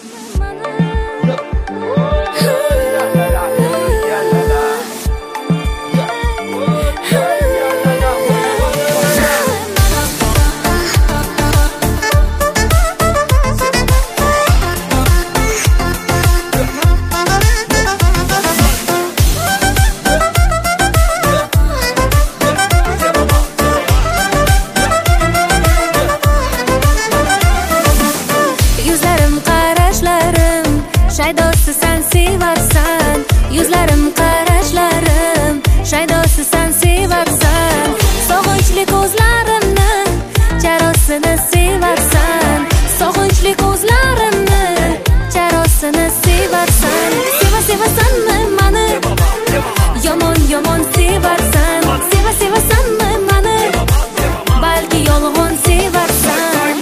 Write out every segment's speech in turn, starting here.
Shaydosi sen sevarsan, yuzlarim qarashlarim, shaydosi sen sevarsan, sog'inchli ko'zlarimni, charosini sevarsan, sog'inchli ko'zlarimni, charosini sevarsan, sevasanmi mani, yomon yomon sevarsan, sevasanmi mani, balki yolg'on sevarsan.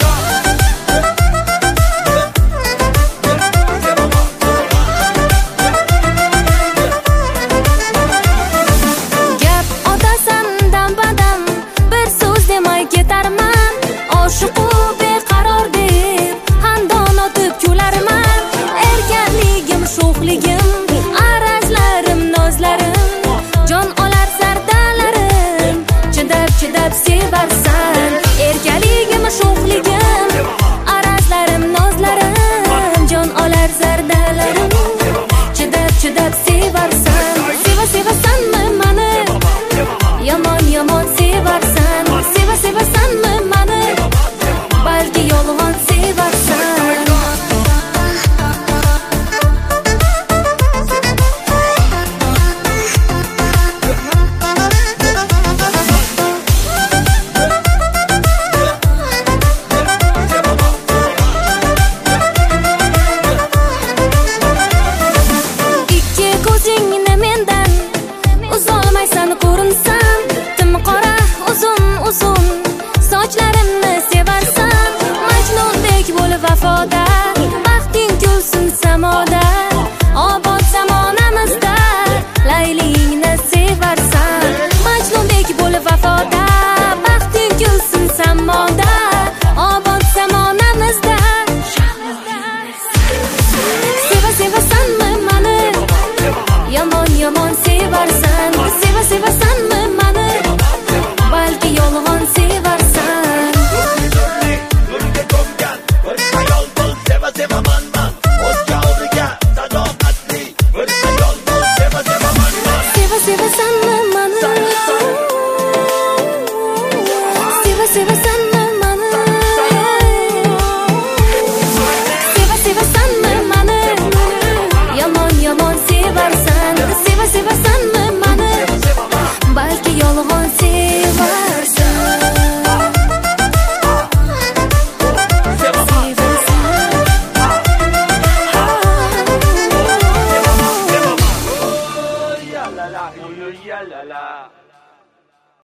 Oshiqu beqaror deb handon otib kularman, erkanligim sho'xligim, arazlarim nozlarim, jon olar zardalarim, chidab sevarsan, erkanligim sho'xligim, arazlarim nozlarim, jon olar zardalarim, chidab sevarsan, sevasanmi mani, yomon yomon sevarsan, sevasanmi mani, balki yolg'on sevarsan. Ikki ko'zingni mendan uzolmaysan ko'rinsam, timqora uzun sochlarimni sevarsan, majnundek bo'l vafoda, baxting kulsin samoda, obod zamonamizda laylingni sevarsan, majnundek bo'l vafoda, baxting kulsin samoda, obod zamonamizda. Sevasanmi mani, yomon yomon sevarsan, sevasanmi mani, balki yolg'on sevarsan. Sevasanmi mani, sevasanmi mani, sevasanmi mani, yomon yomon sevarsan, sevasan